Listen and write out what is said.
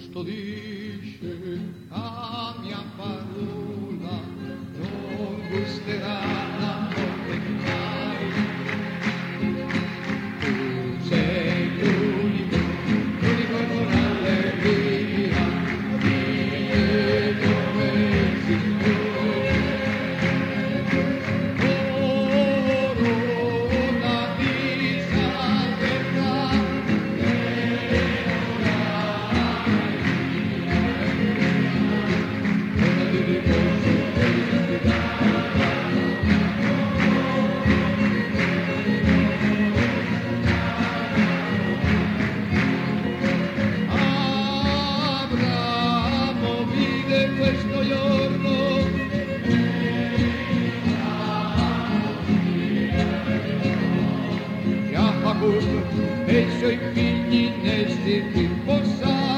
custodisce a mia parola, non gusterà la morte mai. Tu sei l'unico con allegria, vive come Signore. Corona di salvezza, Abramo vide questo giorno, Jacob e i suoi figli nel stirpo